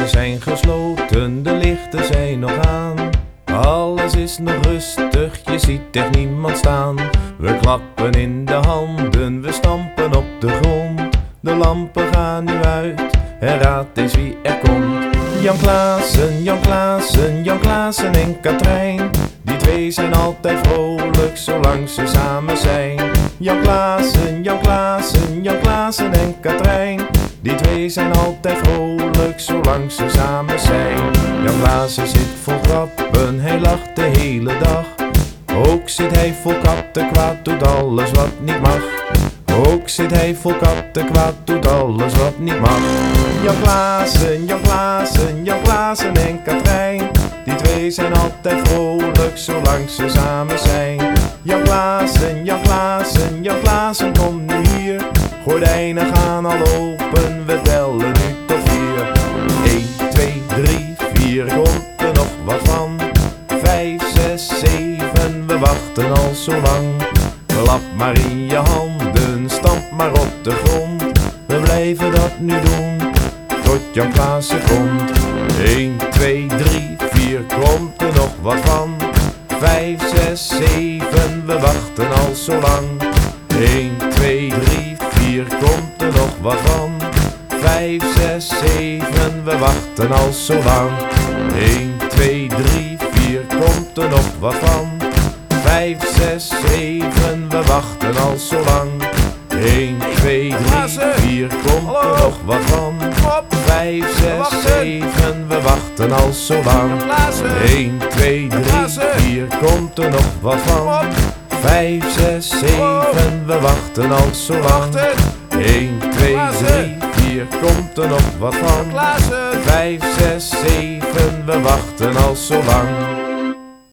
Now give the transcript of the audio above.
zijn gesloten, de lichten zijn nog aan. Alles is nog rustig, je ziet echt niemand staan. We klappen in de handen, we stampen op de grond. De lampen gaan nu uit, en raad eens wie er komt. Jan Klaassen, Jan Klaassen, Jan Klaassen en Katrijn. Die twee zijn altijd vrolijk, zolang ze samen zijn. Jan Klaassen, Jan Klaassen, Jan Klaassen en Katrijn. Die twee zijn altijd vrolijk, zolang ze samen zijn. Jan Klaassen zit vol grappen, hij lacht de hele dag. Ook zit hij vol kattenkwaad, doet alles wat niet mag. Ook zit hij vol kattenkwaad, doet alles wat niet mag. Jan Klaassen, Jan Klaassen, Jan Klaassen en Katrijn. Die twee zijn altijd vrolijk, zolang ze samen zijn. Jan Klaassen, Jan Klaassen, Jan Klaassen, kom nu hier. Gordijnen gaan al open, we tellen nu tot 4. 1, 2, 3, 4, komt er nog wat van. 5, 6, 7, we wachten al zo lang. Klap maar in je handen, stamp maar op de grond. We blijven dat nu doen, tot Jan Klaassen komt. 1, 2, 3, 4, komt er nog wat van. 5, 6, 7, we wachten al zo lang. 1, 2, 3, 4, komt er nog wat van. 5, 6, 7, we wachten al zo lang. 1, 2, 3, 4, komt er nog wat van. 5, 6, 7, we wachten al zo lang. 1, 2, 3, 4, komt er nog wat van. 5, 6, 7, we wachten al zo lang. 1, 2, 3, 4, komt er nog wat van. 5, 6, 7, we wachten al zo lang. 1, 2, 3, 4, komt er nog wat van. 5, 6, 7, we wachten al zo lang.